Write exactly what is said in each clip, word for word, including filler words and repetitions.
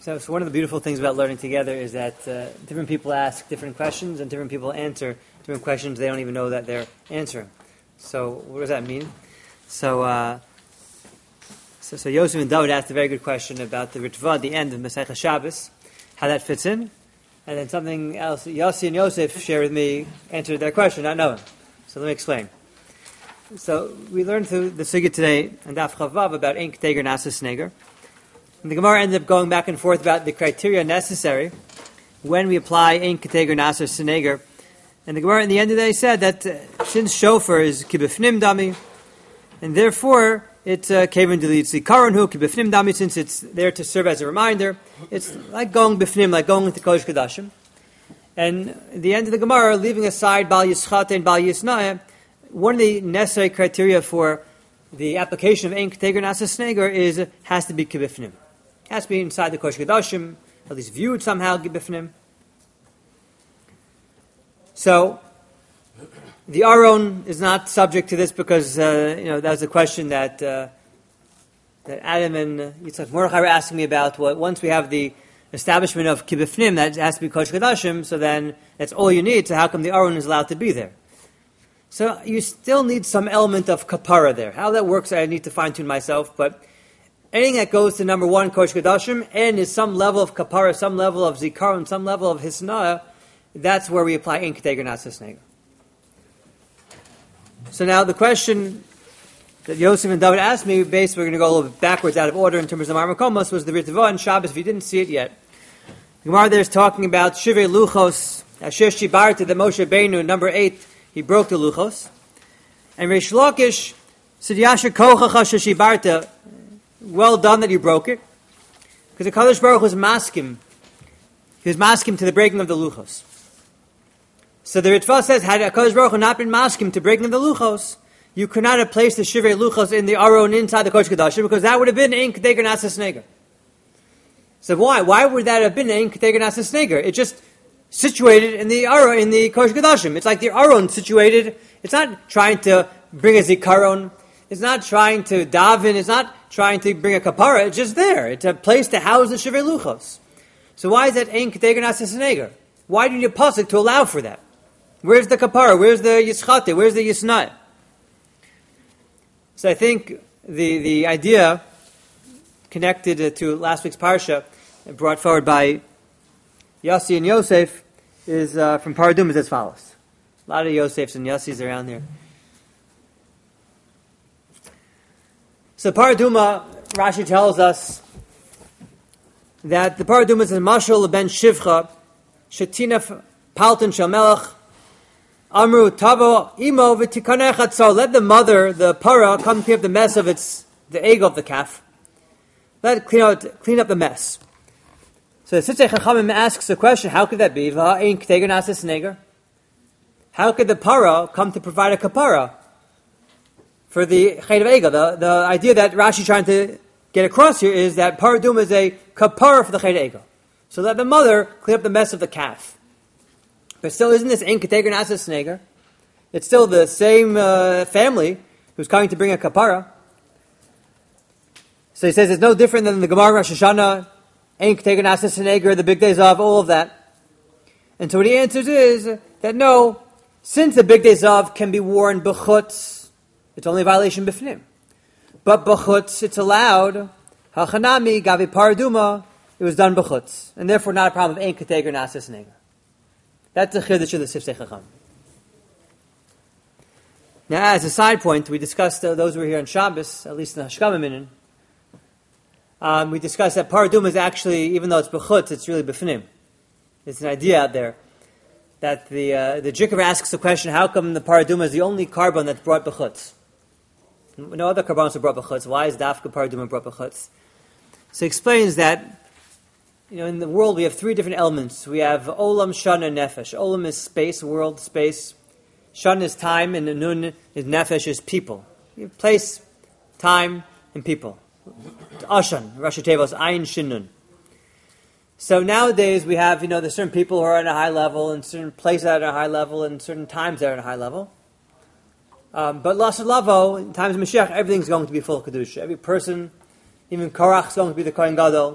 So, so one of the beautiful things about learning together is that uh, different people ask different questions and different people answer different questions they don't even know that they're answering. So what does that mean? So uh, so, so Yosef and David asked a very good question about the Ritva at the end of Masechah Shabbos, how that fits in. And then something else Yossi and Yosef shared with me answered their question, not knowing. So let me explain. So we learned through the Sugya today and Daf Chavav about Ink Teger Nasas Neger. And the Gemara ended up going back and forth about the criteria necessary when we apply Ein Keteger Nasser Seneger. And the Gemara in the end of the day said that uh, since shofar is kibifnim dami, and therefore it's kaven delitzi karanhu kibifnim dami, since it's there to serve as a reminder, it's like going bifnim, like going into Kodesh Kodashim. And at the end of the Gemara, leaving aside Bal Yischate and Bal Yisnaeh, one of the necessary criteria for the application of Ein Keteger Nasser Seneger is uh, has to be kibifnim. It has to be inside the Kodesh Kodashim, at least viewed somehow, Gibifnim. So, the Aron is not subject to this because, uh, you know, that was a question that uh, that Adam and uh, Yitzchak Mordechai were asking me about. Well, once we have the establishment of Kibifnim, that has to be Kodesh Kodashim, so then that's all you need, so how come the Aron is allowed to be there? So, you still need some element of kapara there. How that works, I need to fine-tune myself, but anything that goes to number one, Kodesh Kodashim, and is some level of kapara, some level of zikaron, some level of hisna'ah, that's where we apply Ein Keteger Nasser Seneger. So now the question that Yosef and David asked me, based, we're going to go a little bit backwards out of order in terms of Mar Makomos, was the Ritva and Shabbos, if you didn't see it yet. The Gemara there is talking about Shivei Luchos, Asher Shibarta, the Moshe Beinu, number eight, he broke the Luchos. And Reish Lakish said, Yasher Kochacha Shibarta, well done that you broke it, because the Kadosh Baruch was maskim. He was maskim to the breaking of the luchos. So the Ritva says, had Kadosh Baruch Hu not been maskim to breaking of the luchos, you could not have placed the Shivei Luchos in the Aron inside the Kodesh Kodashim, because that would have been Ein Keteger Nasser Seneger. So why? Why would that have been Ein Keteger Nasser Seneger? It just situated in the Aron, in the Kodesh Kodashim. It's like the Aron situated. It's not trying to bring a zikaron. It's not trying to daven. It's not trying to bring a kapara. It's just there. It's a place to house the Shivei Luchos. So why is that Ein Keteger Nasser Seneger? Why do you need a pasuk to allow for that? Where's the kapara? Where's the yischate? Where's the yisnai? So I think the the idea connected to last week's parsha, brought forward by Yossi and Yosef, is uh, from Paradum is as follows. A lot of Yosefs and Yossis around there. So Paraduma, Rashi tells us that the Paraduma is a mashal ben shivcha, shetina palton shel melech, amru tavo imo v'tikanech atzar. Let the mother, the para, come clean up the mess of its, the egg of the calf. Let it clean out, clean up the mess. So the Sitzei Chachamim asks the question, how could that be? V'ha'ein Keteger Nasser Seneger. How could the para come to provide a kapara for the Chet of Egel? The, the idea that Rashi is trying to get across here is that Paradum is a kapara for the Chet of Egel. So let the mother clean up the mess of the calf. But still, isn't this Ein Keteger Nasser Seneger? It's still the same uh, family who's coming to bring a kapara. So he says it's no different than the Gemara Rosh Hashanah, Ein Keteger Nasser Seneger, the big days of, all of that. And so what he answers is that no, since the big days of can be worn b'chutz, it's only a violation b'fnim. But b'chutz, it's allowed. Hachanami, gavi paraduma, it was done b'chutz. And therefore not a problem of Ein Keteger Nasser Seneger. That's the chiddush of the Siftei Chacham. Now, as a side point, we discussed, uh, those who were here on Shabbos, at least in the Hashkama Minin, um, we discussed that paraduma is actually, even though it's b'chutz, it's really b'fnim. It's an idea out there that the uh, the Jikar asks the question, how come the paraduma is the only carbon that's brought b'chutz? No other carbons are brought b'chutz. Why is dafka paraduma brought b'chutz? So he explains that, you know, in the world we have three different elements. We have olam, shan, and nefesh. Olam is space, world, space. Shan is time, and nun is nefesh, is people. You have place, time, and people. Ashan, Rashi Tevos, ayin, shin, nun. So nowadays we have, you know, there's certain people who are at a high level, and certain places that are at a high level, and certain times that are at a high level. Um, but Lasad Lavo, in times of Mashiach, everything's going to be full of Kedusha. Every person, even Korach, is going to be the Kohen Gadol.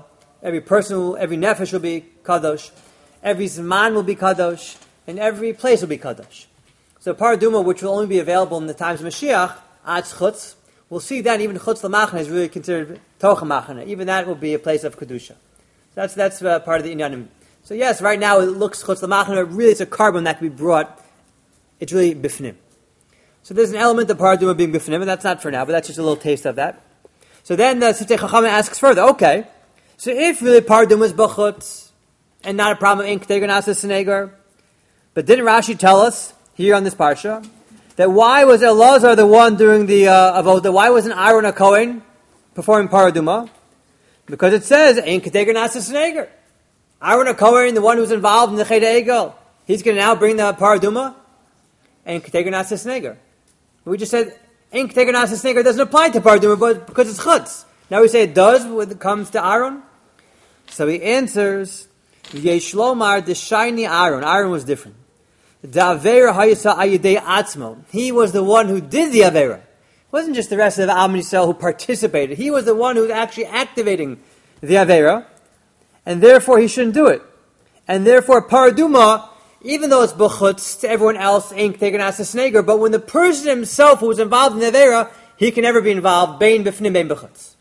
every person, will, every nefesh will be kadosh, every zman will be kadosh, and every place will be kadosh. So paraduma, which will only be available in the times of Mashiach, adz chutz, we'll see then even chutz lamachane is really considered tocha machane. Even that will be a place of kedusha. So that's that's uh, part of the inyanim. So yes, right now it looks chutz lamachane, but really it's a carbon that can be brought. It's really bifnim. So there's an element of paraduma being bifnim, and that's not for now, but that's just a little taste of that. So then the Siftei Chachamim asks further, okay, so if really paraduma is b'chutz, and not a problem of ink teger nasa senegar, but didn't Rashi tell us here on this parsha that why was Elazar the one doing the uh, avoda? Why wasn't Aaron a Kohen performing paraduma? Because it says ink teger nasa senegar. Aaron a Kohen, the one who's involved in the Ched Egel, he's going to now bring the paraduma and teger nasa senegar. We just said ink teger nasa senegar doesn't apply to paraduma, but because it's chutz. Now we say it does when it comes to Aaron. So he answers, Yesh lomar the shiny Aaron. Aaron was different. The avera hayisa ayidei atzmo. He was the one who did the avera. It wasn't just the rest of the Am Yisrael who participated. He was the one who was actually activating the avera, and therefore he shouldn't do it. And therefore paraduma, even though it's b'chutz to everyone else, ink teger nasa senegar, but when the person himself who was involved in the avera, he can never be involved bein b'fnim bein b'chutz.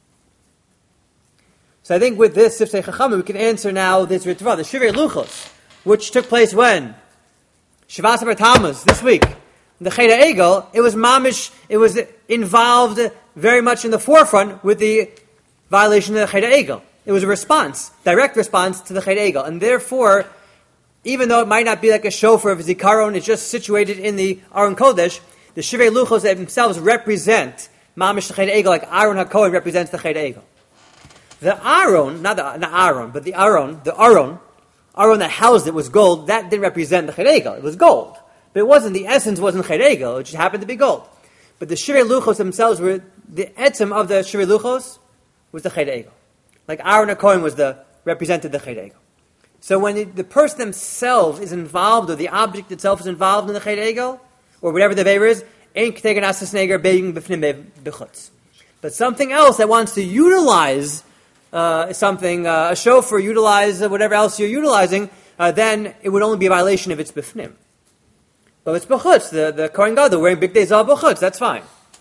So I think with this Siftei Chachamim we can answer now this Ritva, the Shivei Luchos, which took place when? Shavas Bar Tammuz, this week. The Ched Egel, it was mamish, it was involved very much in the forefront with the violation of the Ched Egel. It was a response, direct response to the Ched Egel. And therefore, even though it might not be like a shofar of Zikaron, it's just situated in the Aron Kodesh, the Shivei Luchos themselves represent mamish the Ched Egel, like Aaron HaKohen represents the Ched Egel. The Aaron, not the not Aaron, but the Aaron, the Aaron, Aaron that housed it was gold. That didn't represent the Ched Egel. It was gold, but it wasn't. The essence wasn't Ched Egel. It just happened to be gold. But the Shivei Luchos themselves were the etzem of the Shivei Luchos was the Ched Egel. Like Aaron HaKohen was the represented the Ched Egel. So when the, the person themselves is involved, or the object itself is involved in the Ched Egel, or whatever the vever is, ein k'teger nasa senegar being b'fnim b'chutz. But something else that wants to utilize Uh, something, uh, a shofar, utilize uh, whatever else you're utilizing, uh, then it would only be a violation if it's b'fnim. But if it's b'chutz, the, the Kohen Gadol wearing big days of b'chutz, that's fine.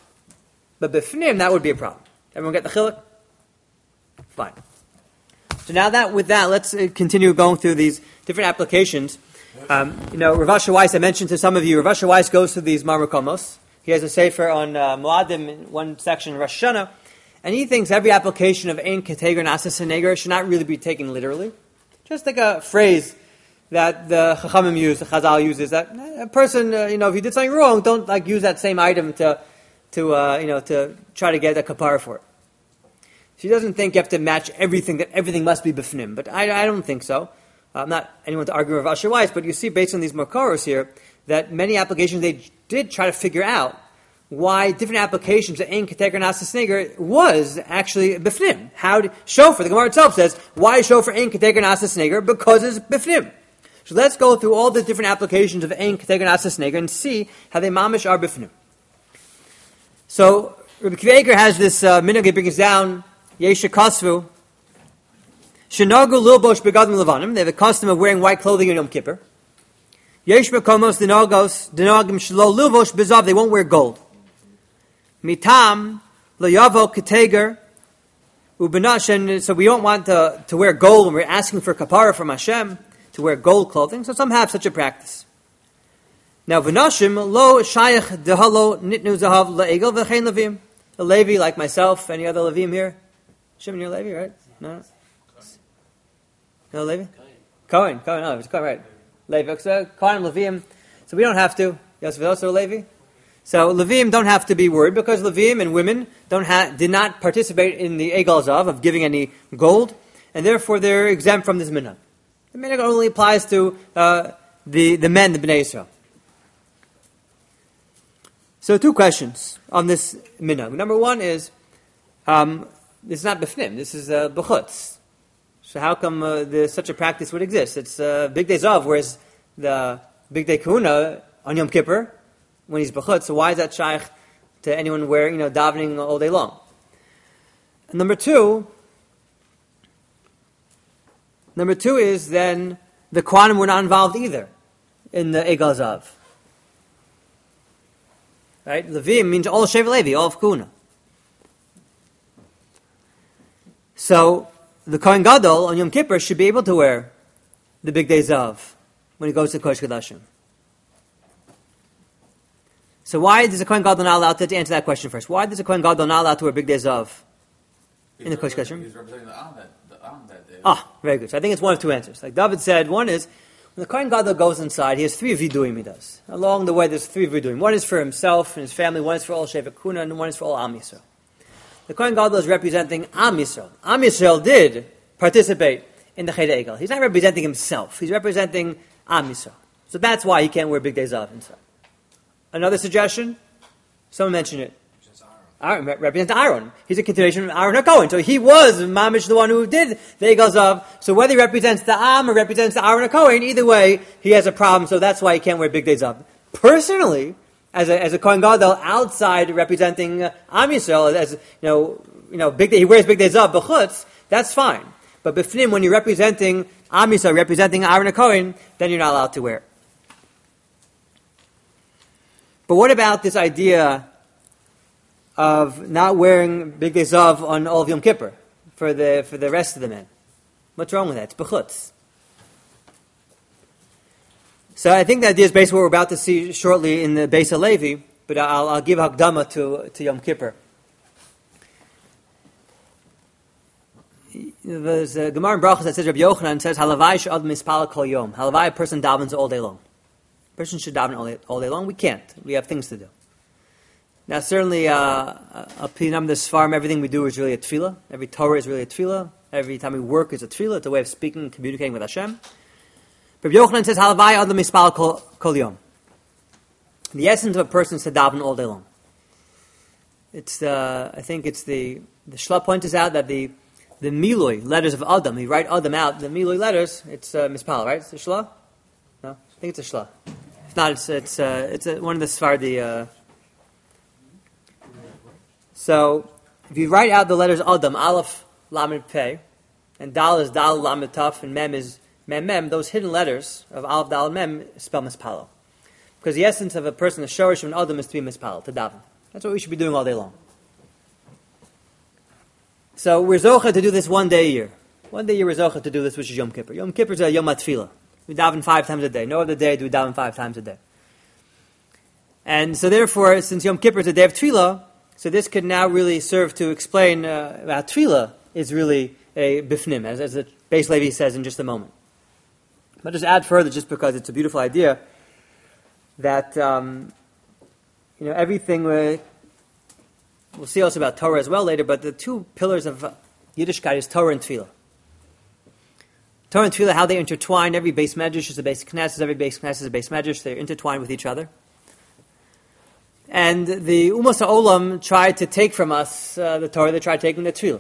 But b'fnim, that would be a problem. Everyone get the chiluk? Fine. So now that, with that, let's uh, continue going through these different applications. Um, you know, Rav Asher Weiss, I mentioned to some of you, Rav Asher Weiss goes through these Marmar Komos. He has a sefer on uh, Moadim in one section, Rosh Hashanah. And he thinks every application of ein k'teger nasa senegar should not really be taken literally. Just like a phrase that the Chachamim use, the Chazal uses, that a person, uh, you know, if you did something wrong, don't like use that same item to, to uh, you know, to try to get a kapara for it. She doesn't think you have to match everything, that everything must be b'fnim. But I, I don't think so. I'm not anyone to argue with Asher Weiss, but you see based on these Makoros here, that many applications they did try to figure out why different applications of ein k'teger nasa senegar was actually b'fnim. How did shofar? The Gemara itself says why shofar ein k'teger nasa senegar? Because it's b'fnim. So let's go through all the different applications of ein k'teger nasa senegar and see how they mamish are b'fnim. So Rabbi Akiva Eiger has this uh, minhag he brings down Yesha Kasvu Shenagu Lilbosh Begadim Levanim. They have a custom of wearing white clothing in Yom Kippur. Yesh Mekomos Dinagos Dinagim Shlo Lilbosh Bezav. They won't wear gold. Mitam Layavo Keteger Ubanash, and so we don't want to, to wear gold when we're asking for kapara from Hashem, to wear gold clothing. So some have such a practice. Now Vanashim Lo Shayach Dehalo Nitnu Zahav Laegel V'chein Levim. A Levi like myself, any other Levim here? Shimon, you're Levi, right? No? No Levi? Cohen. Cohen, no, it's Cohen, right. Levi. So Cohen Levim. So we don't have to. Yosef is also a Levi. So Levim don't have to be worried because Levim and women don't ha- did not participate in the Egel Zav of giving any gold, and therefore they're exempt from this minhag. The minhag only applies to uh, the, the men, the Bnei Yisrael. So two questions on this minhag. Number one is, um, this is not b'fnim, this is uh, b'chutz. So how come uh, the, such a practice would exist? It's uh, Big Day Zav, whereas the Big Day Kahuna on Yom Kippur, when he's b'chutz, so why is that shaykh to anyone wearing, you know, davening all day long? And number two, Number two is then the Kohanim were not involved either in the Egal Zav. Right? Levim means all of Shevet Levi, all of Kuna. So the Kohen Gadol on Yom Kippur should be able to wear the Big Day Zav when he goes to Kodesh Kodashim. So why is the Kohen Gadol not allowed to, to answer that question first? Why is the Kohen Gadol not allowed to wear Big Day Zav in the Kodesh Kodashim? He's representing the Am that, the Am that day. Ah, very good. So I think it's one of two answers. Like David said, one is, when the Kohen Gadol goes inside, he has three viduim he does. Along the way, there's three viduim. One is for himself and his family, one is for all Shevet Kuna, and one is for all Am Yisrael. The Kohen Gadol is representing Am Yisrael. Am Yisrael did participate in the Cheder Egel. He's not representing himself. He's representing Am Yisrael. So that's why he can't wear Big Day Zav inside. Another suggestion? Someone mentioned it. Aaron represents Aaron. He's a continuation of Aaron HaKohen. So he was Mamish, the one who did the Egel Zav. So whether he represents the Am or represents the Aaron HaKohen, either way, he has a problem. So that's why he can't wear Big Day Zav. Personally, as a as a Kohen Gadol outside representing uh, Am Yisrael, as you know, you know, Big Day, he wears Big Day Zav b'chutz. That's fine. But b'fnim, when you're representing Am Yisrael, representing Aaron HaKohen, then you're not allowed to wear it. But what about this idea of not wearing Big Day Zav on all of Yom Kippur for the for the rest of the men? What's wrong with that? It's b'chutz. So I think the idea is based on what we're about to see shortly in the Beis HaLevi, but I'll, I'll give Hakdama to, to Yom Kippur. There's a Gemara in Brachos that says, Rabbi Yochanan says, Halavai she'ad mispala kol yom. Halavai, a person davens all day long. A person should daven all day, all day long. We can't. We have things to do. Now, certainly, uh, a pinam this farm, everything we do is really a tefillah. Every Torah is really a tefillah. Every time we work is a tefillah. It's a way of speaking and communicating with Hashem. Rabbi Yochanan says, Halavai adam mispal kol yom. The essence of a person is to daven all day long. It's, uh, I think it's the, the Shla points out that the, the Miloi, letters of Adam, you write Adam out, the Miloi letters, it's uh, mispal, right? It's a Shla? No? I think it's a Shla. If not, it's, it's, uh, it's a, one of the Sephardi, uh, so, if you write out the letters Adam, Aleph, Lamed Pei, and Dal is Dal, Lamed Taf, and Mem is Mem Mem, those hidden letters of Aleph, Dal, and Mem spell mispalo. Because the essence of a person, the shorish of an Adam, is to be mispalo, to daven. That's what we should be doing all day long. So, we're zocha to do this one day a year. One day a year we're zocha to do this, which is Yom Kippur. Yom Kippur is a Yom HaTfilah. We daven five times a day. No other day do we daven five times a day. And so therefore, since Yom Kippur is a day of Tfilah, so this could now really serve to explain uh, how Tefillah is really a bifnim, as, as the Beis Levi says in just a moment. But just add further, just because it's a beautiful idea, that um, you know everything. Uh, we'll see also about Torah as well later. But the two pillars of Yiddishkeit is Torah and Tefillah. Torah and Tefillah, how they intertwine. Every base medrash is a base knesses. Every base knesses is a base medrash. They're intertwined with each other. And the Umas HaOlam tried to take from us uh, the Torah, they tried taking the Tefillah.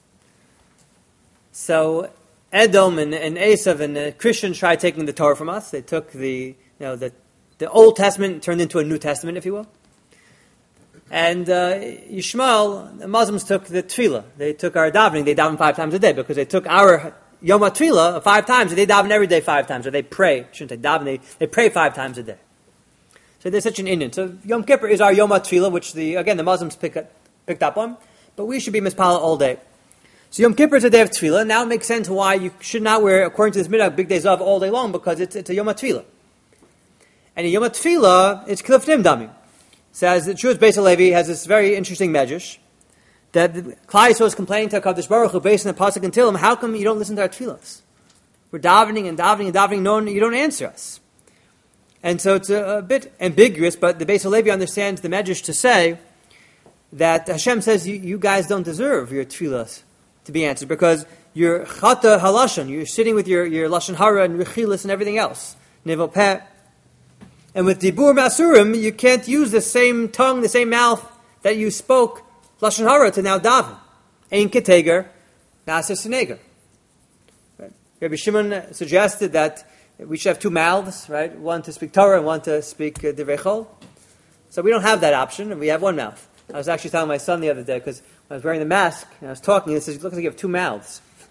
So Edom and, and Esav and the Christians tried taking the Torah from us. They took the, you know, the, the Old Testament, turned into a New Testament, if you will. And uh, Yishmael, the Muslims took the Tefillah. They took our davening, they daven five times a day, because they took our Yom HaTefillah five times, and they daven every day five times, or they pray, shouldn't they daven, they, they pray five times a day. So there's such an Indian. So Yom Kippur is our Yom HaTfilah, which the again the Muslims pick up, picked up on, but we should be mispala all day. So Yom Kippur is a day of Tefillah. Now it makes sense why you should not wear, according to this midah, Big Day Zav all day long, because it's, it's a Yom HaTfilah. And a Yom HaTfilah, it's Klifnim Damim. Says the Jewish Beis HaLevi has this very interesting medrash that Klal Yisrael is complaining to HaKadosh Baruch Hu based on the pasuk in Tehillim, how come you don't listen to our tefillahs? We're davening and davening and davening, no one, you don't answer us. And so it's a, a bit ambiguous, but the Beis HaLevi understands the medrash to say that Hashem says you, you guys don't deserve your tefillahs to be answered because you're chata halashon, you're sitting with your, your lashon hara and rechilas and everything else, nevel peh. And with dibur masurim, you can't use the same tongue, the same mouth that you spoke lashon hara to now daven. Ein keteger, nasa seneger. Rabbi Shimon suggested that we should have two mouths, right? One to speak Torah and one to speak uh, Divrei Chol. So we don't have that option, and we have one mouth. I was actually telling my son the other day, because when I was wearing the mask, and I was talking, he says, it looks like you have two mouths.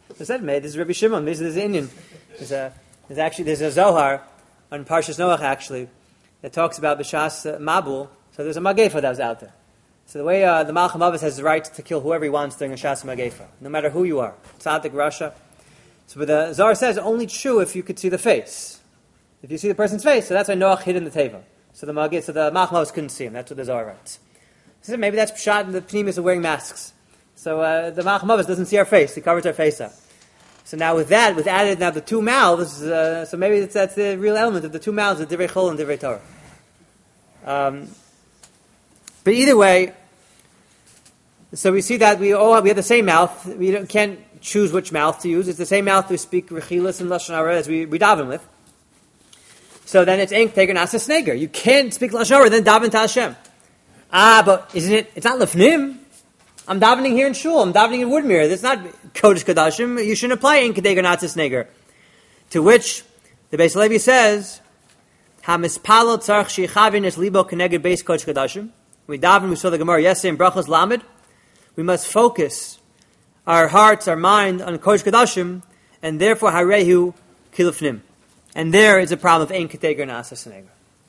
So I said, "Mate, this is Rabbi Shimon. This is the Indian. There's a, there's actually there's a Zohar on Parshas Noach actually that talks about B'shas uh, Mabul. So there's a Magefa that was out there. So the way uh, the Malcham Avos has the right to kill whoever he wants during a Shas Magefa, no matter who you are, Tzaddik, Rasha. So but the Zohar says only true if you could see the face. If you see the person's face, so that's why Noach hid in the teva. So the Magid, so the Malcham Avos couldn't see him. That's what the Zohar writes. So maybe that's pshat, and the Pnimis are wearing masks. So uh, the Malcham Avos doesn't see our face; he covers our face up. So now with that, with added now the two mouths, uh, so maybe it's, that's the real element of the two mouths of Divrei Chol and Divrei Torah. Um, but either way, so we see that we all have, we have the same mouth. We don't, can't choose which mouth to use. It's the same mouth we speak Rechilas and Lashon Hara as we, we daven with. So then it's Ink Teger Nasa Sneger. You can't speak Lashon Hara then daven to Hashem. Ah, but isn't it? It's not Lefnim. I'm davening here in Shul. I'm davening in Woodmere. That's not Kodesh Kodashim. You shouldn't apply Ink Teger Nasa Sneger. To which the Beis Levi says, HaMispalo Tzarch Shechavin Es Libo Keneged Beis Kodesh Kodashim. We daven. We saw the Gemara yesterday in Brachos Lamed. We must focus our hearts, our mind on Kodesh Kodashim, and therefore Harehu Kilufnim. And there is a problem of Ein Keteger Nasa Sneger.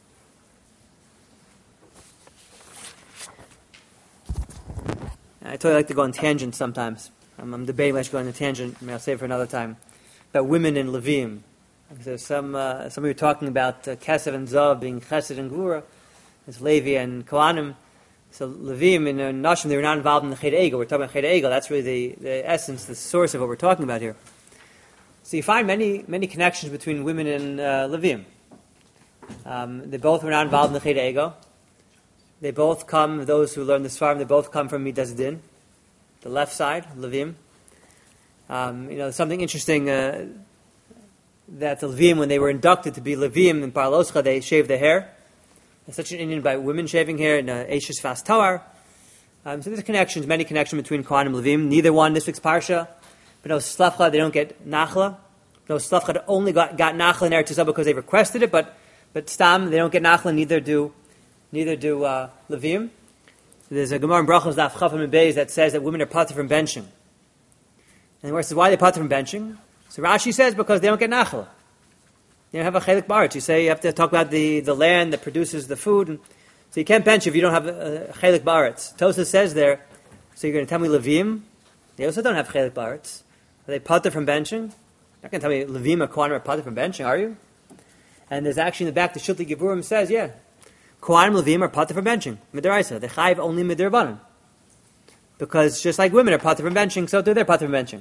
I told you I like to go on tangents sometimes. I'm, I'm debating whether I should go on a tangent. I mean, I'll save it for another time. About women in Levim. There's some, uh, some of you talking about uh, Kesef and Zav being Chesed and Gvura. There's Levi and Kohanim. So Levim and uh, Nashim, they were not involved in the Ched Egel. We're talking about Ched Egel. That's really the, the essence, the source of what we're talking about here. So you find many many connections between women and uh, Levim. Um, they both were not involved in the Ched Egel. They both come, those who learn the Sfarim, they both come from Midas Din, the left side, Levim. Um, you know, something interesting uh, that the Levim, when they were inducted to be Levim in Paraloscha, they shaved their hair. There's such an Indian by women shaving hair in uh, Eishes Fas Toar. Um, so there's connections, many connections between Kohanim and Levim. Neither one, this week's Parsha. But no Slavcha, they don't get Nachla. No Slavcha only got, got Nachla in Eretz Yisrael because they requested it, but but Stam, they don't get Nachla, neither do neither do uh, Levim. There's a Gemara in Brachos Daf Chafam and Beis that says that women are patur from benching. And where it says, why are they patur from benching? So Rashi says, because they don't get Nachla. You don't have a chelik ba'aretz. You say you have to talk about the, the land that produces the food. And so you can't bench if you don't have a, a chelik ba'aretz. Tosafos says there, so you're going to tell me Levim? They also don't have chelik ba'aretz. Are they patur from benching? You're not going to tell me Levim or Kohanim are patur from benching, are you? And there's actually in the back, the Shilti Gevurim says, yeah, Kohanim Levim are patur from benching. Midaraisa. They chayiv only midirbanan. Because just like women are patur from benching, so too they're patur from benching.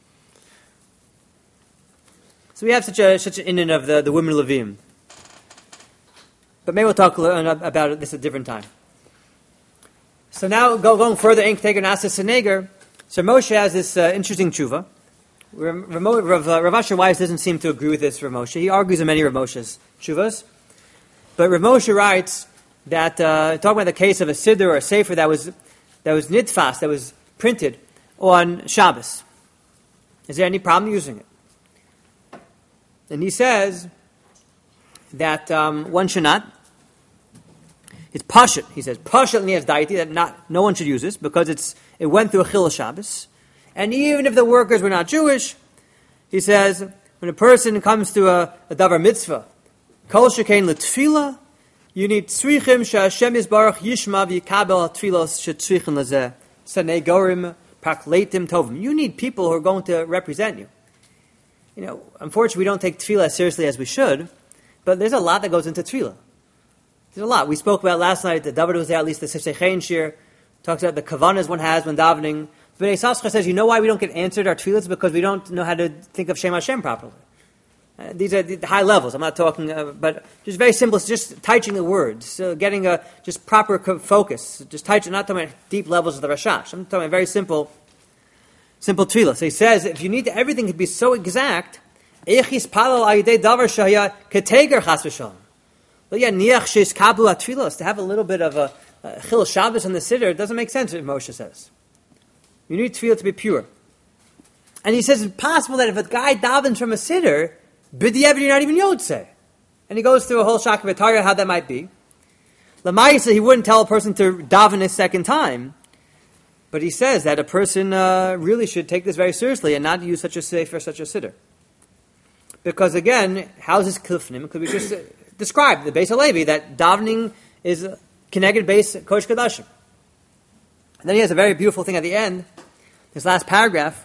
So we have such a such an inyan of the, the women Levim. But maybe we'll talk about this at a different time. So now, go, going further, Ein Keteger Nasa Sneger. So Moshe has this uh, interesting tshuva. Rav, Rav, uh, Rav Asher Weiss doesn't seem to agree with this Rav Moshe. He argues in many Rav Moshe's tshuvas. But Rav Moshe writes that, uh, talking about the case of a siddur or a sefer that was that was nitfas, that was printed on Shabbos. Is there any problem using it? And he says that um, one should not. It's pashut. He says pashut nias daiti, that not no one should use this because it's it went through a chil Shabbos. And even if the workers were not Jewish, he says when a person comes to a, a davar mitzvah, kol shekain letfila, you need tzrichim she'Hashem yisbarach yishma v'yikabel tfilos she'tzrichim lazeh sanei gorim prakleitim tovim. You need people who are going to represent you. You know, unfortunately, we don't take tefillah as seriously as we should, but there's a lot that goes into tefillah. There's a lot. We spoke about last night, that David was there, at least the Sifsei Chen shir, talks about the kavanas one has when davening. But Yisachar says, you know why we don't get answered our tefillahs? Because we don't know how to think of Shem Hashem properly. Uh, these are the high levels. I'm not talking, uh, but just very simple, just teaching the words, so getting a just proper co- focus. Just teaching, not talking about deep levels of the Rashash. I'm talking about very simple Simple tefillah. So he says, if you need to, everything to be so exact, echis palal ayidei davar shaya keteger chas v'shalom. But yeah, niach sheis kablu atfilos, to have a little bit of a, a chil Shabbos on the siddur, doesn't make sense, Moshe says. You need tefillah to be pure. And he says it's possible that if a guy davens from a siddur, b'diavad you're not even yotzei. And he goes through a whole shak of Torah how that might be. L'mayisa, he wouldn't tell a person to daven a second time. But he says that a person uh, really should take this very seriously and not use such a sefer, such a siddur. Because again, how's this kilfnim? Could we just uh, describe the Beis Halevi that davening is a connected base Kodesh Kodashim? And then he has a very beautiful thing at the end, this last paragraph.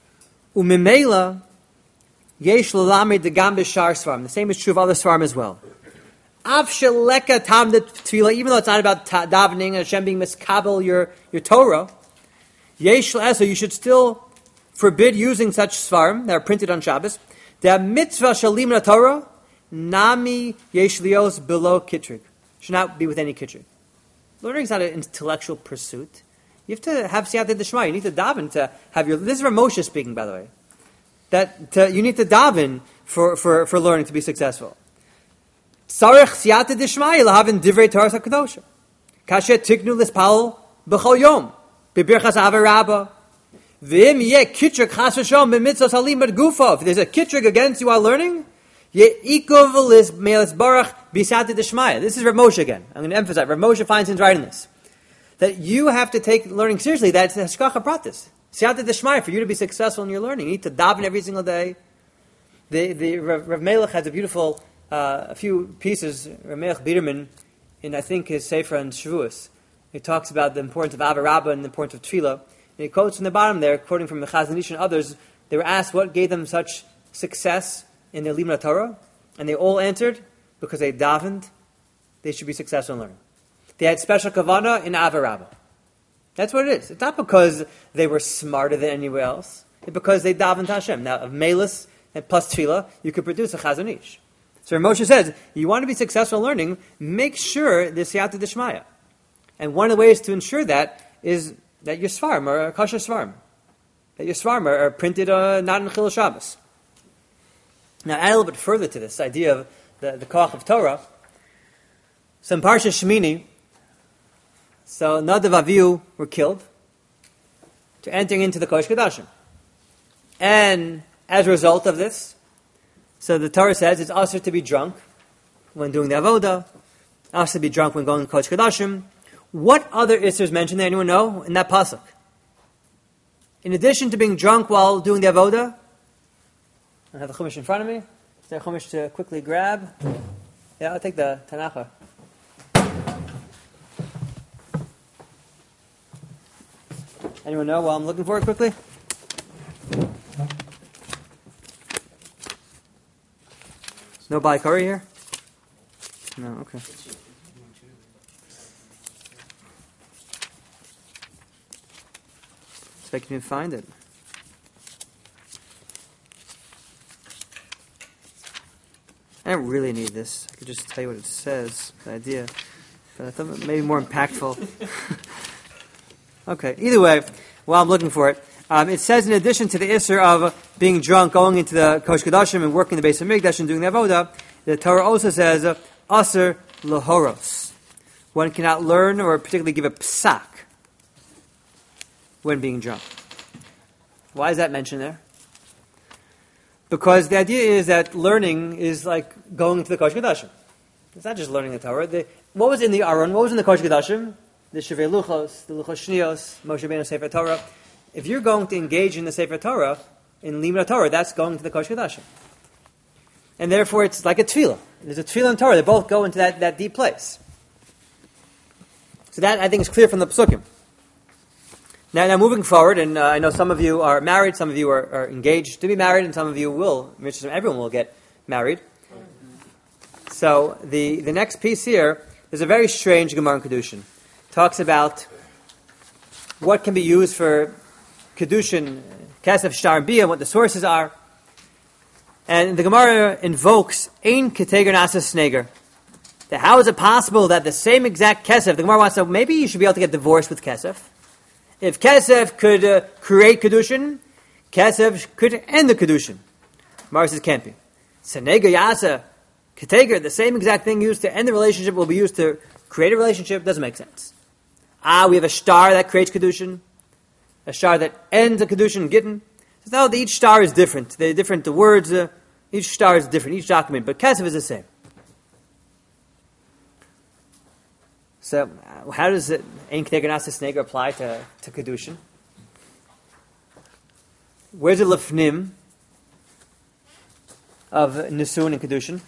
Umimela yesh l'lamed degam b'shar svarim. The same is true of other svarim as well. Av sheleka tam de tefillah, even though it's not about ta- davening and Hashem being miskabel your, your Torah, yesh l'esa, you should still forbid using such svarim that are printed on Shabbos. The mitzvah shalim Torah, nami yesh lios below kitrig. Should not be with any kitrig. Learning is not an intellectual pursuit. You have to have siyata d'shma. You need to daven to have your... This is Rav Moshe speaking, by the way. That to, you need to daven for, for, for learning to be successful. Tzarech siyata d'shma lahavin divrei Torah HaKadosh. Kasher tiknu lispal b'chol yom. B'birchas Ava Rabba. V'im yeh kitrig chas v'shom b'mitzvos halimad gufa. If there's a kitrig against you while learning, yeh ikov lis me'elis barach b'siyata d'shma. This is Rav Moshe again. I'm going to emphasize. Rav Moshe finds his writing this. That you have to take learning seriously. That's hashgacha pratis. Siyata d'shmaya, for you to be successful in your learning. You need to daven every single day. The the Rav, Rav Melech has a beautiful, uh, a few pieces, Rav Melech Biderman, in I think his Sefer and Shavuos. He talks about the importance of Ava Rabbah and the importance of Tefillah. And he quotes from the bottom there, quoting from the Chazon Ish and others, they were asked what gave them such success in their Limud Torah, and they all answered, because they davened, they should be successful in learning. They had special kavanah in Ava Rabbah. That's what it is. It's not because they were smarter than anyone else. It's because they davened to Hashem. Now, of Melis and plus Tefillah, you could produce a Chazon Ish. So Moshe says, you want to be successful in learning, make sure there's siyata d'shmaya. And one of the ways to ensure that is that your svarim are kosher svarim. That your svarim are, are printed uh, not in Chilul Shabbos. Now, add a little bit further to this idea of the, the koach of Torah. So in Parsha Shemini, so Nadav Avihu were killed to entering into the Kodesh Kodashim. And as a result of this, so the Torah says it's also to be drunk when doing the Avodah, also to be drunk when going to Kodesh Kodashim. What other Issurs mentioned there? Anyone know in that pasuk? In addition to being drunk while doing the Avodah, I have the Chumash in front of me. Is there a Chumash to quickly grab? Yeah, I'll take the Tanakh. Anyone know while I'm looking for it quickly? No Baikari here? No, okay. See if I can even find it. I don't really need this. I could just tell you what it says, the idea. But I thought it may be more impactful. Okay, either way, while I'm looking for it, um, it says in addition to the Isser of being drunk, going into the Kodesh Kodashim and working the Beis HaMikdash and doing the Avodah, the Torah also says, uh, Aser Lahoros. One cannot learn or particularly give a psak when being drunk. Why is that mentioned there? Because the idea is that learning is like going into the Kodesh Kodashim. It's not just learning the Torah. The, what was in the Aron? What was in the Kodesh Kodashim? The Shevei Luchos, the Luchos Shnios, Moshe Rabbeinu Sefer Torah. If you're going to engage in the Sefer Torah, in Limud Torah, that's going to the Kodesh Kodashim. And therefore it's like a tefillah. There's a tefillah and Torah. They both go into that, that deep place. So that, I think, is clear from the Psukim. Now, now moving forward, and uh, I know some of you are married, some of you are, are engaged to be married, and some of you will, everyone will get married. So the, the next piece here is a very strange Gemara in Kedushin. Talks about what can be used for Kedushin, Kesef, Shtar, and Bia, what the sources are. And the Gemara invokes Ein Keteger Nasa Sneger. That how is it possible that the same exact Kesef, the Gemara wants to know, maybe you should be able to get divorced with Kesef. If Kesef could uh, create Kedushin, Kesef could end the Kedushin. Gemara says, can't be. Sneger Yasa, Keteger, the same exact thing used to end the relationship will be used to create a relationship, doesn't make sense. Ah, we have a star that creates Kedushin, a star that ends a Kedushin, Gittin. So no, each star is different. They're different, the words, uh, each star is different, each document, but Kesef is the same. So, uh, how does it Ein Knei Ganasas Neger apply to to kedushin? Where's the lefnim of Nisun and Kedushin?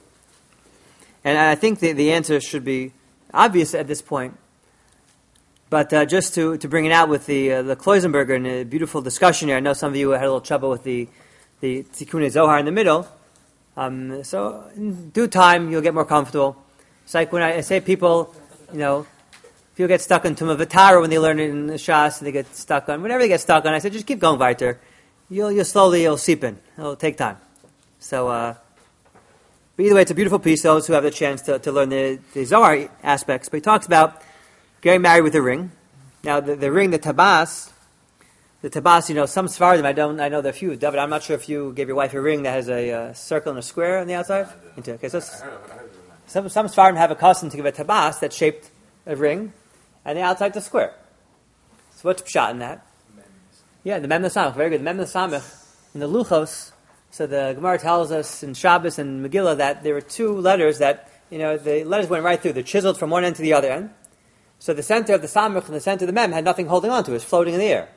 And I think the, the answer should be obvious at this point. But uh, just to, to bring it out with the uh, the Kloisenberger and a beautiful discussion here, I know some of you had a little trouble with the, the Tikkun Zohar in the middle. Um, so in due time, you'll get more comfortable. It's like when I say people, you know, people get stuck on Tumah V'Tara when they learn it in the Shas, and they get stuck on, whatever they get stuck on, I say, just keep going weiter. You'll, you'll slowly, you'll seep in. It'll take time. So, uh, but either way, it's a beautiful piece, those who have the chance to, to learn the, the Zohar aspects. But he talks about getting married with a ring. Now, the, the ring, the tabas, the tabas, you know, some Sfaradim, I don't, I know there are a few. David, I'm not sure if you gave your wife a ring that has a uh, circle and a square on the outside. Yeah, okay, so some, some Sfaradim have a custom to give a tabas that's shaped a ring, and the outside's a square. So what's pshat in that? Yeah, the Mem Samach, very good. The Mem Samach in the Luchos. So the Gemara tells us in Shabbos and Megillah that there were two letters that, you know, the letters went right through. They're chiseled from one end to the other end. So the center of the Samach and the center of the Mem had nothing holding on to it. It was floating in the air.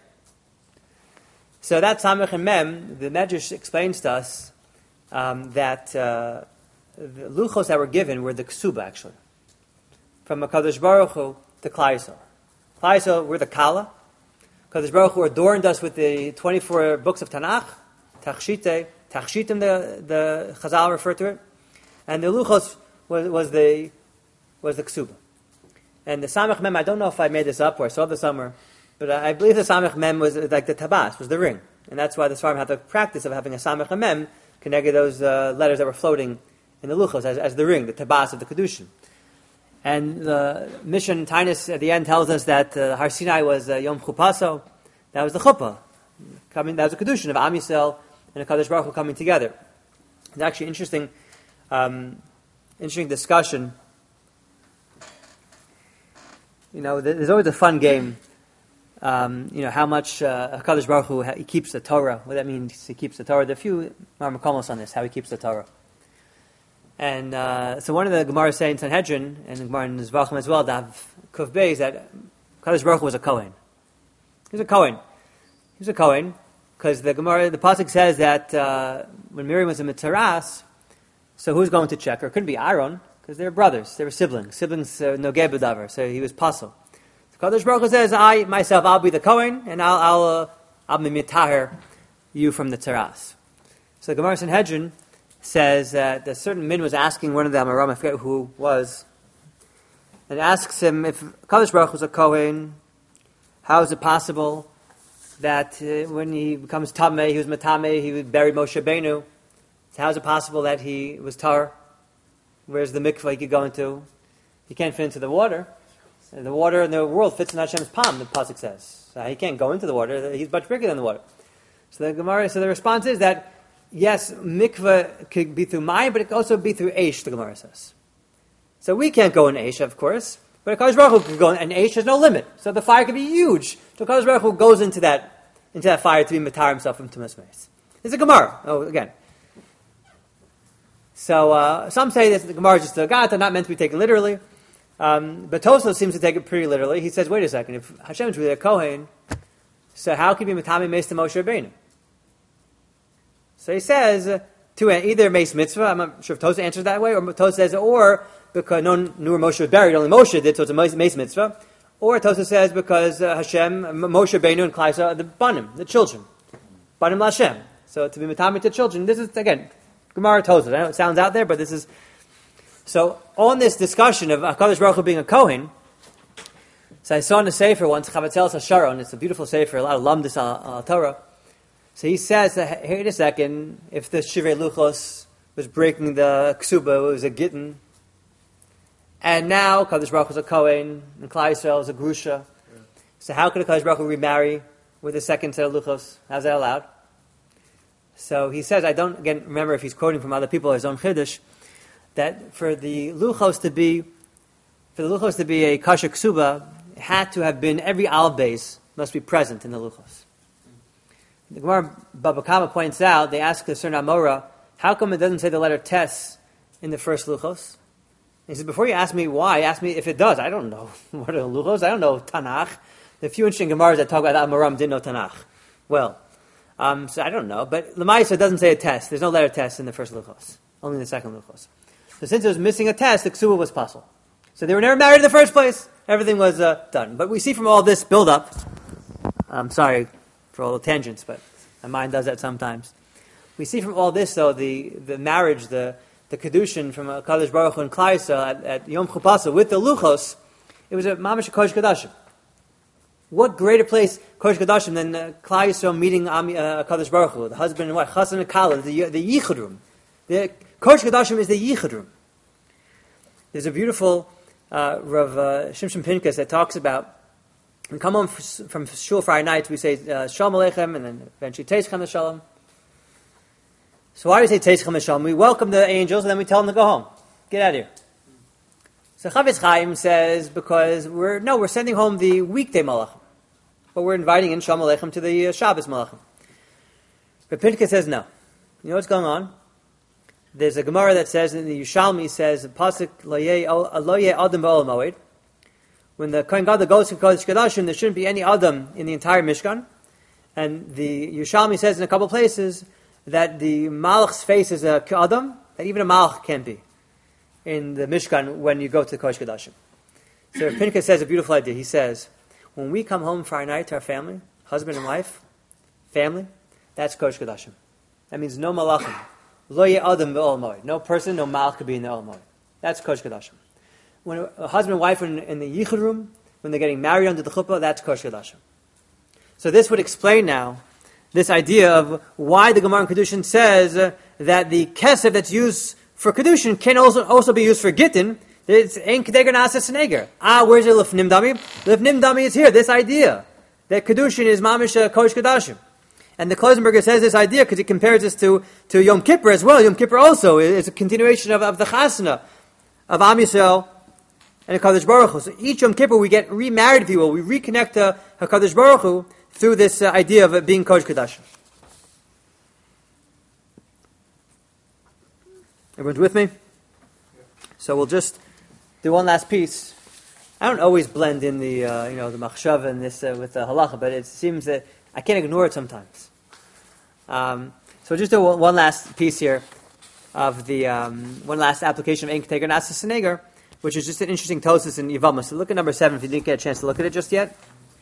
So that Samach and Mem, the Medrash explains to us um, that uh, the Luchos that were given were the Ksuba, actually. From HaKadosh Baruch Hu to Klal Yisrael. Klal Yisrael were the Kala. HaKadosh Baruch Hu adorned us with the twenty-four books of Tanakh, Tachshite, Tachshitim, the, the Chazal referred to it. And the Luchos was, was the was the Ksuba. And the Samach Mem, I don't know if I made this up or I saw this somewhere, but I believe the Samach Mem was like the Tabas, was the ring. And that's why the Sfarim had the practice of having a Samach Mem connected those uh, letters that were floating in the Luchos as, as the ring, the Tabas of the Kedushin. And the Mission Tainus at the end tells us that uh, Har Sinai was uh, Yom Chupaso. That was the Chuppah. Coming, that was the Kedushin of Am Yisrael and the Kadosh Baruch Hu coming together. It's actually interesting, um, interesting discussion. You know, there's always a fun game. Um, you know, how much uh, Kadosh Baruch Hu he keeps the Torah. What that means, he keeps the Torah. There are a few Marmakomos on this, how he keeps the Torah. And uh, so one of the Gemara saying in Sanhedrin, and the Gemara in Zvachim as well, Dav Kuf Bey, is that Kadosh Baruch Hu was a Kohen. He was a Kohen. He was a Kohen, because the Gemara, the Pasuk says that uh, when Miriam was in Mitzaras, so who's going to check her? It couldn't be Aaron, because they were brothers, they were siblings. Siblings, uh, Nogeh B'davar, so he was Pasul. So Kadosh Baruch Hu says, I, myself, I'll be the Kohen, and I'll, I'll, uh, I'll be Mitaher you from the Tzaras. So the Gemara in Sanhedrin says that a certain min was asking one of them, Aram, I forget who was, and asks him, if Kadosh Baruch Hu was a Kohen, how is it possible that uh, when he becomes Tameh, he was Matameh, he would bury Moshe Benu? So how is it possible that he was Tar? Where's the mikvah he could go into? He can't fit into the water. And the water in the world fits in Hashem's palm, the Pasuk says. So he can't go into the water. He's much bigger than the water. So the Gemara, so the response is that yes, mikveh could be through Mayim, but it could also be through Eish, the Gemara says. So we can't go in Eish, of course, but Kadosh Baruch Hu could go in, and Eish has no limit. So the fire could be huge. So Kadosh Baruch Hu goes into that into that fire to be matar himself from Tumas Meis. It's a Gemara. Oh, again. So uh, some say that the Gemara is just a Gata, not meant to be taken literally. Um, but Tosfos seems to take it pretty literally. He says, wait a second, if Hashem is really a Kohen, so how can he be matami Meis to Moshe Rabbeinu? So he says, uh, to either Meis Mitzvah, I'm not sure if Tosfos answers that way, or Tosfos says, or because no one knew where Moshe was buried, only Moshe did, so it's a Meis Mitzvah. Or Tosfos says, because uh, Hashem, Moshe Rabbeinu and Klal Yisrael are the Banim, the children. Banim Lashem. So to be matami to children, this is, again, Gemara Tosfos. I know it sounds out there, but this is... So on this discussion of HaKadosh Baruch Hu being a Kohen, so I saw in a Sefer once, Chavatzel Hasharon, it's a beautiful Sefer, a lot of Lamdis al Torah. So he says, that, wait a second, if the Shivrei Luchos was breaking the Ksuba, it was a Gittin, and now HaKadosh Baruch Hu is a Kohen, and Klal Yisrael is a Grusha. Yeah. So how could HaKadosh Baruch Hu remarry with a second set of Luchos? How's that allowed? So he says, I don't, again, remember if he's quoting from other people, his own Chiddush, that for the Luchos to be, for the Luchos to be a Kasher Ksuba, it had to have been, every Al base must be present in the Luchos. The Gemara Baba Kama points out, they ask the Surnamora, how come it doesn't say the letter Tes in the first Luchos? He says, before you ask me why, ask me if it does. I don't know what are luchos. I don't know Tanakh. The few interesting Gemaras that talk about Amoram didn't know Tanakh. Well, um, so I don't know. But Lamaisa doesn't say a test. There's no letter test in the first luchos, only in the second luchos. So since it was missing a test, the ksuba was possible. So they were never married in the first place. Everything was uh, done. But we see from all this build-up, I'm sorry for all the tangents, but my mind does that sometimes. We see from all this, though, the, the marriage, the the kedushin from uh, Kadosh Baruch Hu and Klal Yisrael at, at Yom Chupasa with the luchos, it was a mamash kodesh kodashim. What greater place kodesh kodashim than uh, Klal Yisrael meeting um, uh, Kadosh Baruch Hu, the husband and wife, chassan and kala, the the yichud room. The kodesh kodashim is the yichud room. There's a beautiful uh, Rav uh, Shimshon Pinkus that talks about. We come home f- from shul Friday night, we say uh, Shalom Aleichem, and then eventually Teischem Shalom. So why do we say Teischem Shalom? We welcome the angels, and then we tell them to go home. Get out of here. So Chavetz Chaim says, because we're, no, we're sending home the weekday malachim, but we're inviting in Shalom Aleichem to the uh, Shabbos malachim. But Pinchas says no. You know what's going on? There's a Gemara that says, in the Yushalmi says, Pasuk Lo yeh Adam ba'ol moed. When the Kohen Gadol goes to Kodesh Kodashim, there shouldn't be any Adam in the entire Mishkan. And the Yushalmi says in a couple of places that the Malach's face is a Adam, that even a Malach can't be in the Mishkan when you go to the Kodesh Kodashim. So Pinchas says a beautiful idea. He says, when we come home Friday night to our family, husband and wife, family, that's Kodesh Kodashim. That means no Malachim. Lo yeh Adam ba'ol moed. No person, no Malach could be in the Ol Moed. That's Kodesh Kodashim. When a husband and wife are in, in the yichud room, when they're getting married under the chuppah, that's kodesh kodashim. So this would explain now this idea of why the Gemara in Kedushin says uh, that the kesef that's used for Kedushin can also also be used for gittin. It's ein kedeger na'aseh sneger. Ah, where's the lifnim dami? Lifnim dami is here. This idea that Kedushin is mamish uh, kodesh kodashim. And the Klosenberger says this idea because he compares this to, to Yom Kippur as well. Yom Kippur also is a continuation of, of the chasana of Am Yisrael and HaKadosh Baruch Hu. So each Yom Kippur we get remarried, if you will. We reconnect to HaKadosh Baruch Hu through this uh, idea of it being Kodesh Kodashim. Everyone's with me? So we'll just do one last piece. I don't always blend in the uh, you know the machshava and this uh, with the halacha, but it seems that I can't ignore it sometimes. Um, so we'll just do one last piece here of the um, one last application of Ein Keteger Na'aseh Sneger, which is just an interesting Tosfos in Yevamah. So look at number seven if you didn't get a chance to look at it just yet.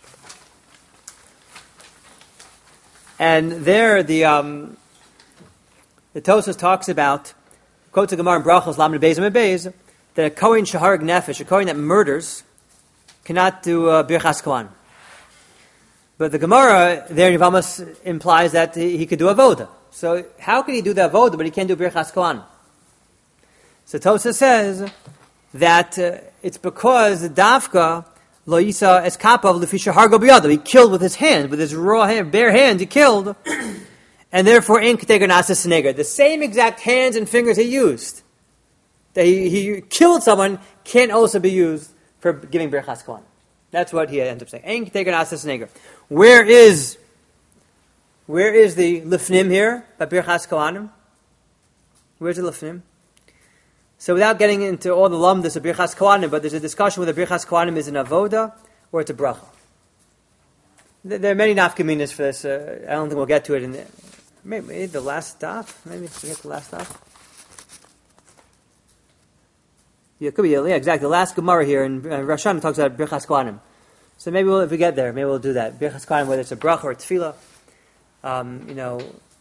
And there the um, the Tosfos talks about, quotes the Gemara in Brachos Lamed Beis and Beis, that a Kohen Shaharg Nefesh, a Kohen that murders, cannot do uh, Birchas Kohanim. But the Gemara there in Yevamos implies that he, he could do avoda. So how can he do the avoda, but he can't do Birchas Kohanim? So Tosfos says that uh, it's because Dafka lo yisa es kapav lefisha hargo biyado. He killed with his hand, with his raw hand, bare hand. He killed, and therefore ein keteger na'aseh sneger. The same exact hands and fingers he used, that he, he killed someone, can also be used for giving Birchas Kohanim. That's what he ends up saying. Ein keteger na'aseh sneger. Where is where is the lifnim here by Birchas Kohanim? Where's the lifnim? So without getting into all the lumdus of Birchas Kohanim, but there's a discussion whether Birchas Kohanim is an avoda or it's a bracha. There are many nafkaminas for this. Uh, I don't think we'll get to it in the, maybe, maybe the last stop. Maybe we get the last stop. Yeah, it could be. Yeah, exactly. The last Gemara here in uh, Rosh Hashanah talks about Birchas Kohanim. So maybe we'll, if we get there, maybe we'll do that. Birchas Kohanim, whether it's a bracha or a tefillah. Um, you know.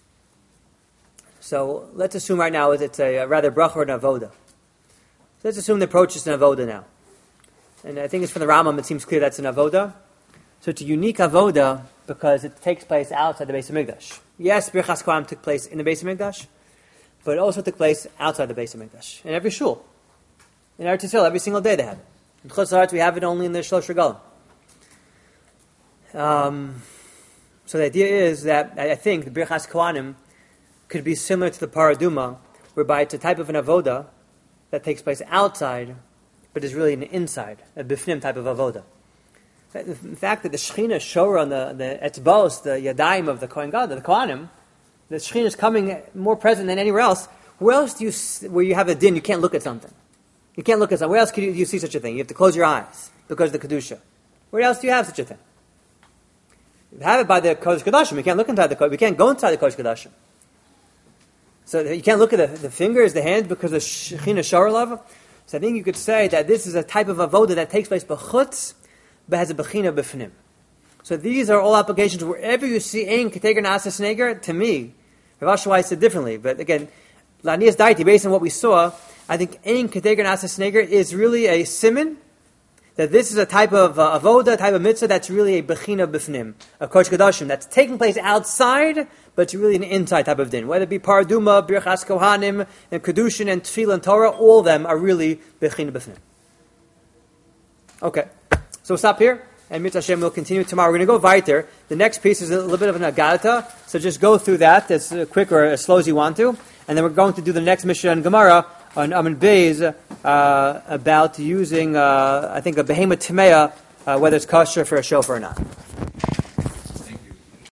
So let's assume right now it's a, a rather bracha or an avoda. So let's assume the approach is an avoda now. And I think it's from the Rambam, it seems clear that's an avoda. So it's a unique avoda because it takes place outside the Beis HaMikdash. Yes, Birchas Kohanim took place in the Beis HaMikdash, but it also took place outside the Beis HaMikdash. In every shul. In Eretz Yisrael, every single day they have it. In Chutz La'aretz, we have it only in the Shlosh Regalim. Um, so the idea is that I think the Birchas Kohanim could be similar to the Paraduma, whereby it's a type of an avoda that takes place outside, but is really an inside, a bifnim type of avoda. The fact that the Shechina showed on the, the etzbos, the yadayim of the Kohen Gadol, the Kohanim, the Shechina is coming more present than anywhere else. Where else do you, where you have a din, you can't look at something? You can't look at something. Where else could you, you see such a thing? You have to close your eyes because of the Kedusha. Where else do you have such a thing? You have it by the Kodesh Kodashim. You can't look inside the Kodesh. You can't go inside the Kodesh Kodashim. So you can't look at the, the fingers, the hands, because of Shechina Shoralav. So I think you could say that this is a type of avoda that takes place b'chutz, but has a bechina b'fnim. So these are all applications wherever you see ein keteger na'aseh sneger. To me, Rav Asher Weiss said differently, but again, la'nias daiti, based on what we saw, I think ein keteger na'aseh sneger is really a siman that this is a type of uh, avoda, a type of mitzvah that's really a bechina b'fnim, a kodesh kodashim, that's taking place outside, but it's really an inside type of din. Whether it be paraduma, birchas kohanim, and kedushin, and tefillah, and Torah, all of them are really bechina b'fnim. Okay, so we'll stop here, and Mitzvah Hashem will continue tomorrow. We're going to go weiter. The next piece is a little bit of an agadata, so just go through that as quick or as slow as you want to, and then we're going to do the next Mishnah and Gemara on Amin Beis uh, about using, uh, I think, a behemoth tmeya, uh, whether it's kosher for a shofar or not.